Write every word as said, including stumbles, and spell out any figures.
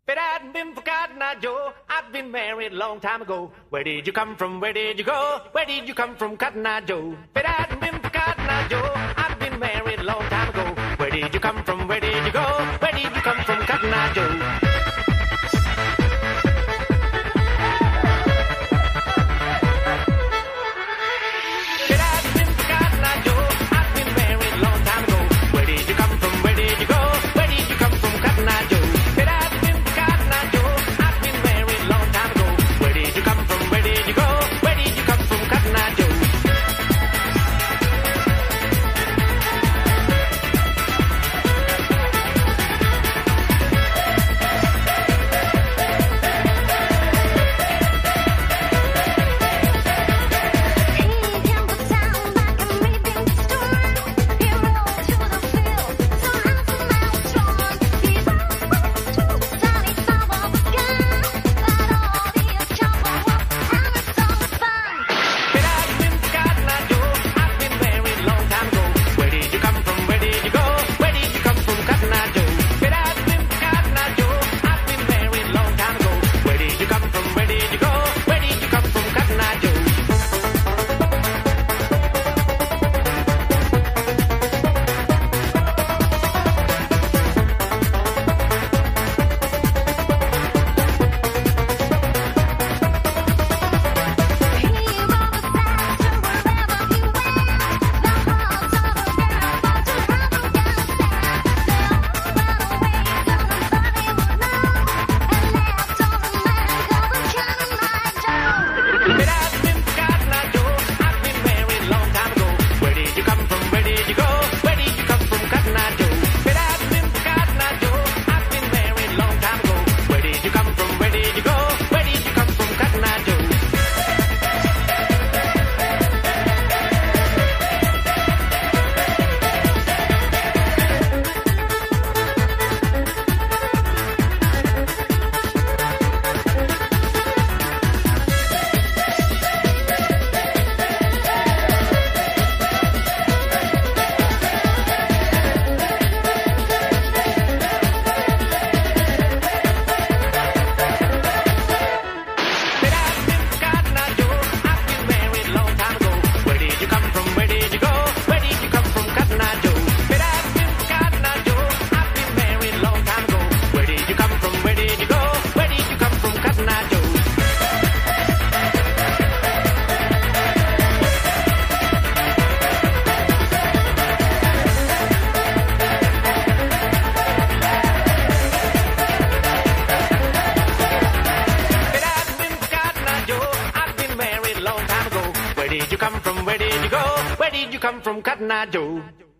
But I've been forgotten, now, Joe. I've been married a long time ago. Where did you come from? Where did you go? Where did you come from, Cotton Eye Joe? But I've been forgotten, now, Joe. I've been married a long time ago. Where did you come from? Where did you go? Where did you come from, Cotton Eye Joe? Where did you come from? Where did you go? Where did you come from, Cotton Eye Joe?